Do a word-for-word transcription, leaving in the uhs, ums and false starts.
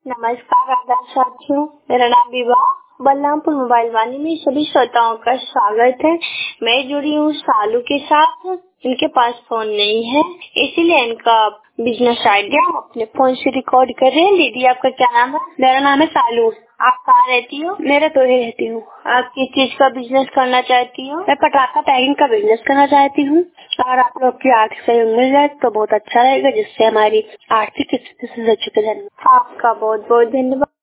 नमस्कार आदर्श साथियों, मेरा नाम विवाह बलरामपुर मोबाइल वाणी में सभी श्रोताओं का स्वागत है। मैं जुड़ी हूँ सालू के साथ। इनके पास फोन नहीं है, इसीलिए इनका बिजनेस आइडिया अपने फोन से रिकॉर्ड कर रहे हैं। दीदी, आपका क्या नाम है? मेरा नाम है सालू। आप कहाँ रहती हो? मैं रतौरी रहती हूँ। आप किस चीज का बिजनेस करना चाहती हो? मैं पटाखा पैकिंग का बिजनेस करना चाहती हूँ और आप लोग की आर्थिक सहयोग मिल जाए तो बहुत अच्छा रहेगा, जिससे हमारी आर्थिक स्थिति सुधर सके। आपका बहुत बहुत धन्यवाद।